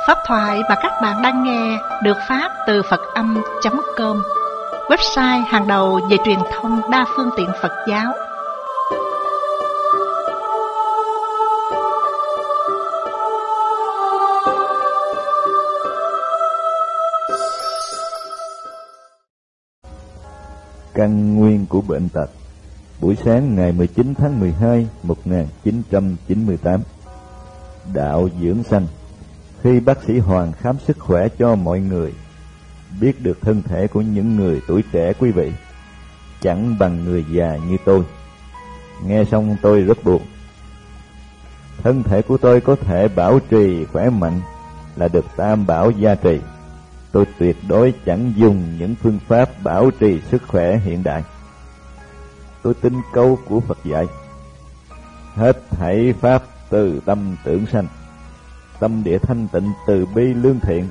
Pháp thoại mà các bạn đang nghe được phát từ Phật-âm.com, website hàng đầu về truyền thông đa phương tiện Phật giáo. Căn nguyên của bệnh tật. Buổi sáng ngày 19 tháng 12, 1998. Đạo dưỡng sanh. Khi bác sĩ Hoàng khám sức khỏe cho mọi người, biết được thân thể của những người tuổi trẻ quý vị chẳng bằng người già như tôi. Nghe xong tôi rất buồn. Thân thể của tôi có thể bảo trì khỏe mạnh là được tam bảo gia trì. Tôi tuyệt đối chẳng dùng những phương pháp bảo trì sức khỏe hiện đại. Tôi tin câu của Phật dạy: hết thảy pháp từ tâm tưởng sanh, tâm địa thanh tịnh từ bi lương thiện.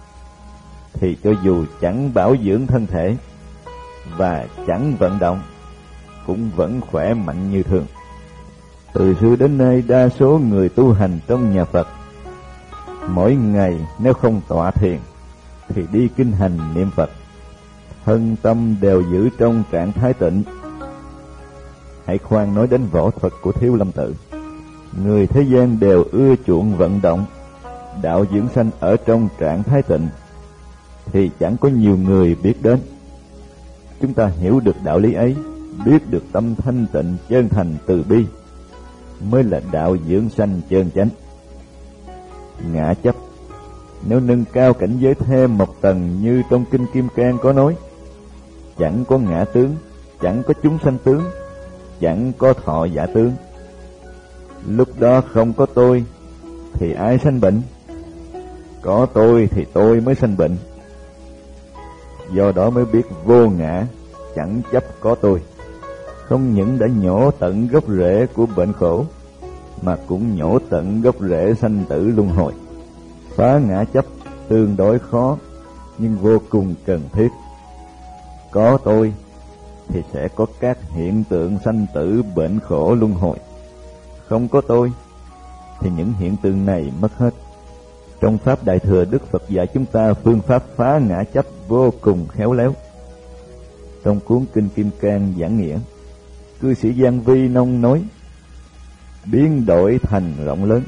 Thì cho dù chẳng bảo dưỡng thân thể và chẳng vận động, cũng vẫn khỏe mạnh như thường. Từ xưa đến nay, đa số người tu hành trong nhà Phật mỗi ngày nếu không tọa thiền thì đi kinh hành niệm Phật, thân tâm đều giữ trong trạng thái tịnh. Hãy khoan nói đến võ thuật của Thiếu Lâm Tự. Người thế gian đều ưa chuộng vận động. Đạo dưỡng sanh ở trong trạng thái tịnh thì chẳng có nhiều người biết đến. Chúng ta hiểu được đạo lý ấy, biết được tâm thanh tịnh chân thành từ bi, mới là đạo dưỡng sanh chân chánh. Ngã chấp, nếu nâng cao cảnh giới thêm một tầng như trong Kinh Kim Cang có nói: chẳng có ngã tướng, chẳng có chúng sanh tướng, chẳng có thọ giả tướng. Lúc đó không có tôi thì ai sanh bệnh? Có tôi thì tôi mới sanh bệnh. Do đó mới biết vô ngã, chẳng chấp có tôi. Không những đã nhổ tận gốc rễ của bệnh khổ, mà cũng nhổ tận gốc rễ sanh tử luân hồi. Phá ngã chấp tương đối khó, nhưng vô cùng cần thiết. Có tôi thì sẽ có các hiện tượng sanh tử bệnh khổ luân hồi. Không có tôi thì những hiện tượng này mất hết. Trong Pháp Đại Thừa, Đức Phật dạy chúng ta phương pháp phá ngã chấp vô cùng khéo léo. Trong cuốn Kinh Kim Cang giảng nghĩa, cư sĩ Giang Vi Nông nói: biến đổi thành rộng lớn,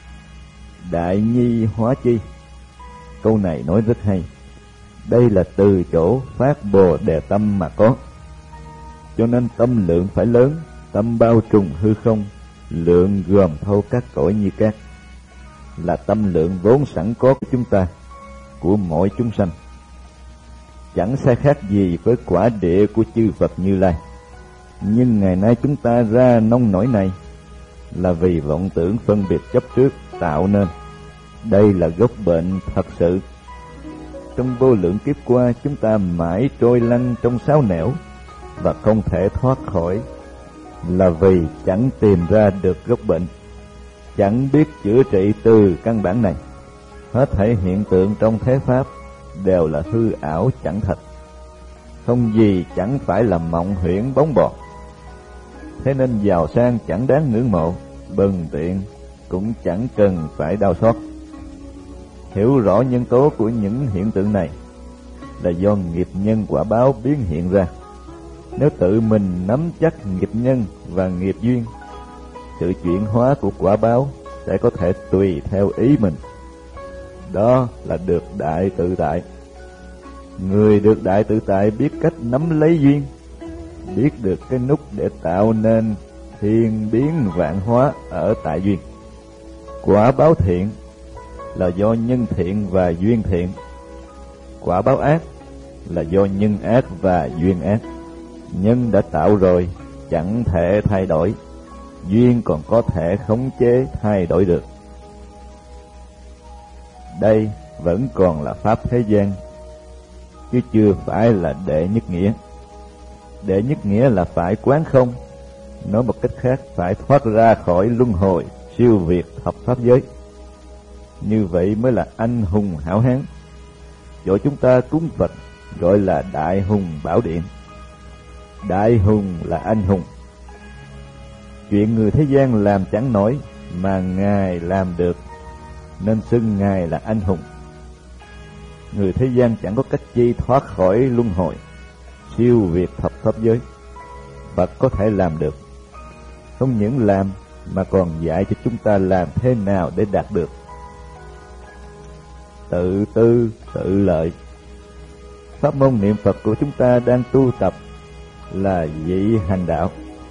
đại nhi hóa chi. Câu này nói rất hay. Đây là từ chỗ phát Bồ Đề tâm mà có. Cho nên tâm lượng phải lớn, tâm bao trùm hư không, lượng gồm thâu các cõi như cát, là tâm lượng vốn sẵn có của chúng ta, của mỗi chúng sanh. Chẳng sai khác gì với quả địa của chư Phật Như Lai. Nhưng ngày nay chúng ta ra nông nổi này là vì vọng tưởng phân biệt chấp trước tạo nên. Đây là gốc bệnh thật sự. Trong vô lượng kiếp qua, chúng ta mãi trôi lăn trong sáu nẻo và không thể thoát khỏi, là vì chẳng tìm ra được gốc bệnh, chẳng biết chữa trị từ căn bản này. Hết thảy hiện tượng trong thế Pháp đều là hư ảo chẳng thật, không gì chẳng phải là mộng huyễn bóng bọt. Thế nên giàu sang chẳng đáng ngưỡng mộ, bần tiện cũng chẳng cần phải đau xót. Hiểu rõ nhân tố của những hiện tượng này là do nghiệp nhân quả báo biến hiện ra. Nếu tự mình nắm chắc nghiệp nhân và nghiệp duyên, sự chuyển hóa của quả báo sẽ có thể tùy theo ý mình. Đó là được đại tự tại. Người được đại tự tại biết cách nắm lấy duyên, biết được cái nút để tạo nên thiên biến vạn hóa ở tại duyên. Quả báo thiện là do nhân thiện và duyên thiện. Quả báo ác là do nhân ác và duyên ác. Nhân đã tạo rồi, chẳng thể thay đổi. Duyên còn có thể khống chế thay đổi được. Đây vẫn còn là pháp thế gian, chứ chưa phải là đệ nhất nghĩa. Đệ nhất nghĩa là phải quán không. Nói một cách khác, phải thoát ra khỏi luân hồi, siêu việt thập pháp giới. Như vậy mới là anh hùng hảo hán. Chỗ chúng ta cúng Phật gọi là Đại Hùng Bảo Điện. Đại hùng là anh hùng. Chuyện người thế gian làm chẳng nổi mà Ngài làm được. nên xưng Ngài là anh hùng. Người thế gian chẳng có cách chi thoát khỏi luân hồi, siêu việt thập pháp giới. Phật có thể làm được. Không những làm mà còn dạy cho chúng ta làm thế nào để đạt được. Tự tư tự lợi. Pháp môn niệm Phật của chúng ta đang tu tập là dị hành đạo.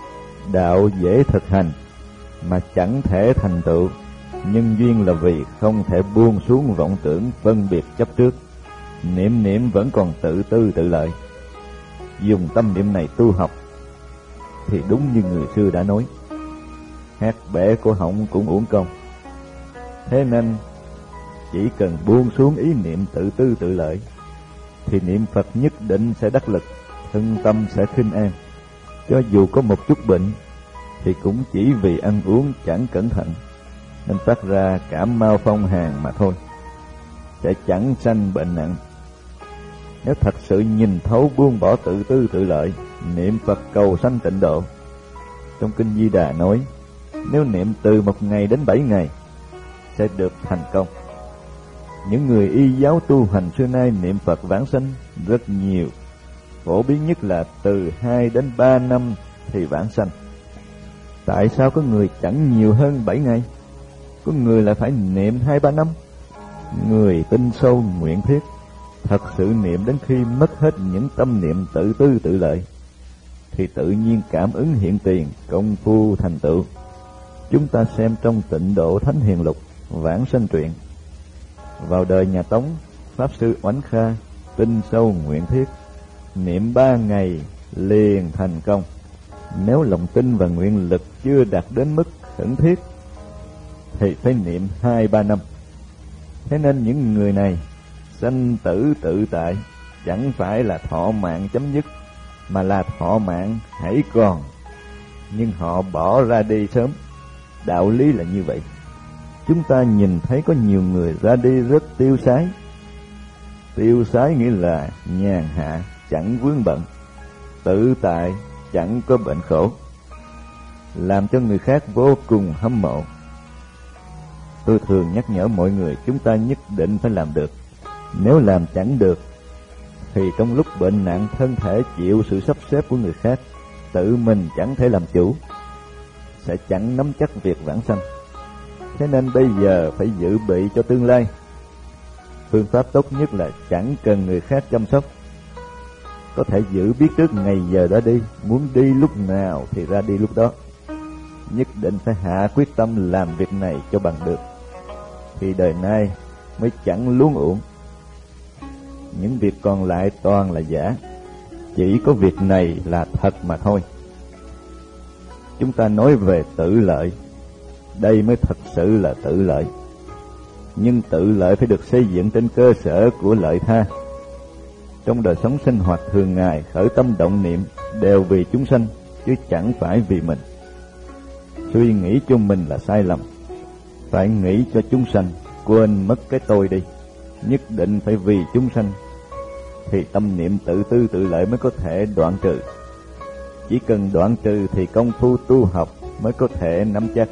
Đạo dễ thực hành mà chẳng thể thành tựu. Nhân duyên là vì không thể buông xuống vọng tưởng phân biệt chấp trước. Niệm vẫn còn tự tư tự lợi. Dùng tâm niệm này tu học thì đúng như người xưa đã nói, hát bể cổ họng cũng uổng công. Thế nên chỉ cần buông xuống ý niệm tự tư tự lợi thì niệm Phật nhất định sẽ đắc lực, thân tâm sẽ khinh an. Cho dù có một chút bệnh thì cũng chỉ vì ăn uống chẳng cẩn thận nên phát ra cảm mao phong hàn mà thôi, sẽ chẳng sanh bệnh nặng. Nếu thật sự nhìn thấu buông bỏ tự tư tự lợi, niệm Phật cầu sanh tịnh độ. Trong Kinh Di Đà nói, nếu niệm từ 1 ngày đến 7 ngày sẽ được thành công. Những người y giáo tu hành xưa nay niệm Phật vãng sanh rất nhiều, phổ biến nhất là từ 2 đến 3 năm thì vãng sanh. Tại sao có người chẳng nhiều hơn 7 ngày, có người lại phải niệm 2-3 năm? Người tin sâu nguyện thiết, thật sự niệm đến khi mất hết những tâm niệm tự tư tự lợi thì tự nhiên cảm ứng hiện tiền, công phu thành tựu. Chúng ta xem trong Tịnh Độ Thánh Hiền Lục vãng sanh truyện. Vào đời nhà Tống, Pháp Sư Oánh Kha tin sâu nguyện thiết, niệm 3 ngày liền thành công. Nếu lòng tin và nguyện lực chưa đạt đến mức khẩn thiết thì phải niệm 2-3 năm. Thế nên những người này sanh tử tự tại, chẳng phải là thọ mạng chấm dứt, mà là thọ mạng hãy còn, nhưng họ bỏ ra đi sớm. Đạo lý là như vậy. Chúng ta nhìn thấy có nhiều người ra đi rất tiêu sái. Tiêu sái nghĩa là nhàn hạ, chẳng vướng bận, tự tại, chẳng có bệnh khổ, làm cho người khác vô cùng hâm mộ. Tôi thường nhắc nhở mọi người chúng ta nhất định phải làm được. Nếu làm chẳng được thì trong lúc bệnh nặng thân thể chịu sự sắp xếp của người khác, tự mình chẳng thể làm chủ, sẽ chẳng nắm chắc việc vãng sanh. Thế nên bây giờ phải dự bị cho tương lai. Phương pháp tốt nhất là chẳng cần người khác chăm sóc, có thể giữ biết trước ngày giờ đã đi, muốn đi lúc nào thì ra đi lúc đó. Nhất định phải hạ quyết tâm làm việc này cho bằng được, thì đời nay mới chẳng luống uổng. Những việc còn lại toàn là giả, chỉ có việc này là thật mà thôi. Chúng ta nói về tự lợi, đây mới thật sự là tự lợi. Nhưng tự lợi phải được xây dựng trên cơ sở của lợi tha. Trong đời sống sinh hoạt thường ngày, khởi tâm động niệm đều vì chúng sanh, chứ chẳng phải vì mình. Suy nghĩ cho mình là sai lầm, phải nghĩ cho chúng sanh, quên mất cái tôi đi. Nhất định phải vì chúng sanh thì tâm niệm tự tư tự lợi mới có thể đoạn trừ. Chỉ cần đoạn trừ thì công phu tu học mới có thể nắm chắc.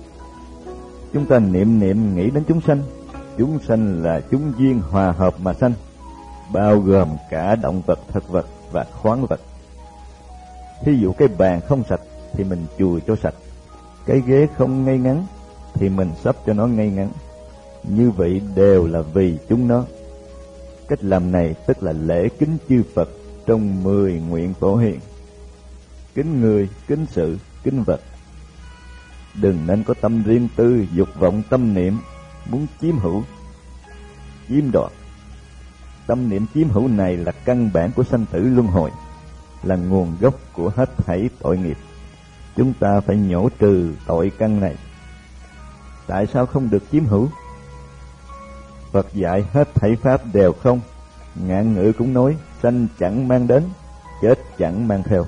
Chúng ta niệm nghĩ đến chúng sanh là chúng duyên hòa hợp mà sanh, bao gồm cả động vật, thực vật và khoáng vật. Thí dụ cái bàn không sạch thì mình chùi cho sạch, cái ghế không ngay ngắn thì mình sắp cho nó ngay ngắn. Như vậy đều là vì chúng nó. Cách làm này tức là lễ kính chư Phật trong 10 nguyện phổ hiền: kính người, kính sự, kính vật. Đừng nên có tâm riêng tư, dục vọng tâm niệm muốn chiếm hữu, chiếm đoạt. Tâm niệm chiếm hữu này là căn bản của sanh tử luân hồi, là nguồn gốc của hết thảy tội nghiệp. Chúng ta phải nhổ trừ tội căn này. Tại sao không được chiếm hữu? Phật dạy hết thảy pháp đều không. Ngạn ngữ cũng nói sanh chẳng mang đến, chết chẳng mang theo.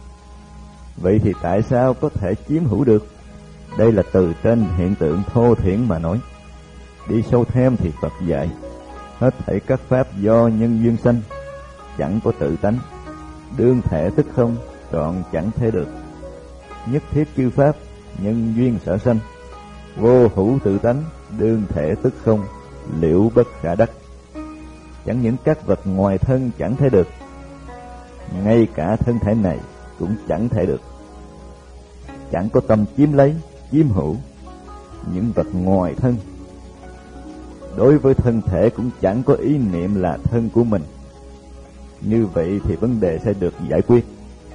Vậy thì tại sao có thể chiếm hữu được? Đây là từ trên hiện tượng thô thiển mà nói. Đi sâu thêm thì Phật dạy hết thảy các pháp do nhân duyên sanh, chẳng có tự tánh. Đương thể tức không, trọn chẳng thể được. Nhất thiết chư pháp nhân duyên sở sanh, Vô hữu tự tánh, đương thể tức không, liễu bất khả đắc. Chẳng những các vật ngoài thân chẳng thể được, ngay cả thân thể này cũng chẳng thể được. Chẳng có tâm chiếm lấy, chiếm hữu những vật ngoài thân. Đối với thân thể cũng chẳng có ý niệm là thân của mình. Như vậy thì vấn đề sẽ được giải quyết.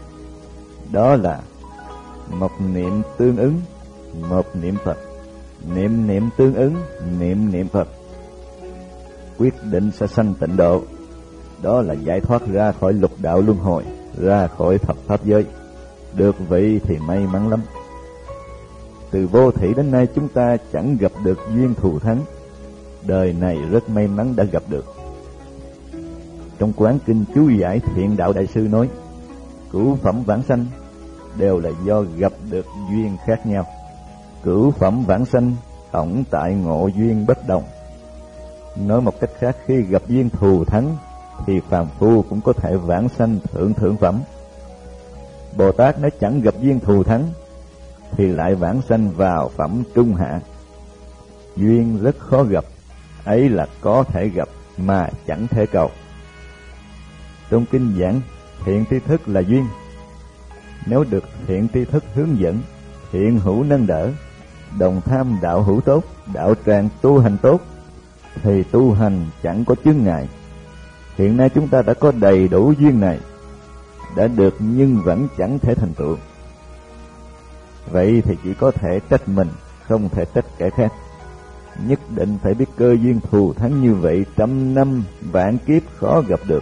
Đó là một niệm tương ứng, một niệm Phật. Niệm niệm tương ứng, niệm niệm Phật. Quyết định sẽ sanh tịnh độ. Đó là giải thoát ra khỏi lục đạo luân hồi, ra khỏi thập pháp giới. Được vậy thì may mắn lắm. Từ vô thủy đến nay chúng ta chẳng gặp được duyên thù thắng. Đời này rất may mắn đã gặp được. Trong Quán Kinh chú giải Thiện Đạo Đại Sư nói, cửu phẩm vãng sanh đều là do gặp được duyên khác nhau. Cửu phẩm vãng sanh tổng tại ngộ duyên bất đồng. Nói một cách khác, khi gặp duyên thù thắng thì phàm phu cũng có thể vãng sanh thượng phẩm. Bồ Tát nếu chẳng gặp duyên thù thắng thì lại vãng sanh vào phẩm trung hạ. Duyên rất khó gặp, ấy là có thể gặp mà chẳng thể cầu. Trong kinh giảng thiện tri thức là duyên. Nếu được thiện tri thức hướng dẫn, thiện hữu nâng đỡ, đồng tham đạo hữu tốt, đạo tràng tu hành tốt, thì tu hành chẳng có chướng ngại. Hiện nay chúng ta đã có đầy đủ duyên này, đã được nhưng vẫn chẳng thể thành tựu. Vậy thì chỉ có thể trách mình, không thể trách kẻ khác. Nhất định phải biết cơ duyên thù thắng như vậy trăm năm vạn kiếp khó gặp được.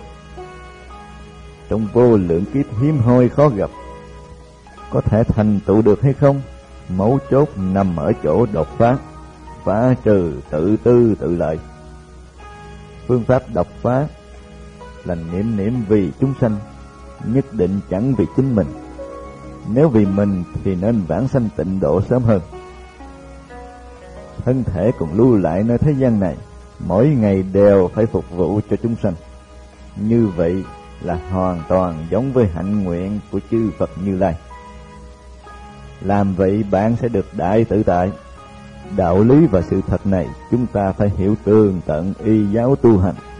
Trong vô lượng kiếp hiếm hoi khó gặp. Có thể thành tựu được hay không? Mấu chốt nằm ở chỗ đột phá, phá trừ tự tư tự lợi. Phương pháp đột phá là niệm niệm vì chúng sanh, nhất định chẳng vì chính mình. Nếu vì mình thì nên vãng sanh tịnh độ sớm hơn. Thân thể còn lưu lại nơi thế gian này, mỗi ngày đều phải phục vụ cho chúng sanh. Như vậy là hoàn toàn giống với hạnh nguyện của chư Phật Như Lai. Làm vậy bạn sẽ được đại tự tại. Đạo lý và sự thật này chúng ta phải hiểu tường tận y giáo tu hành.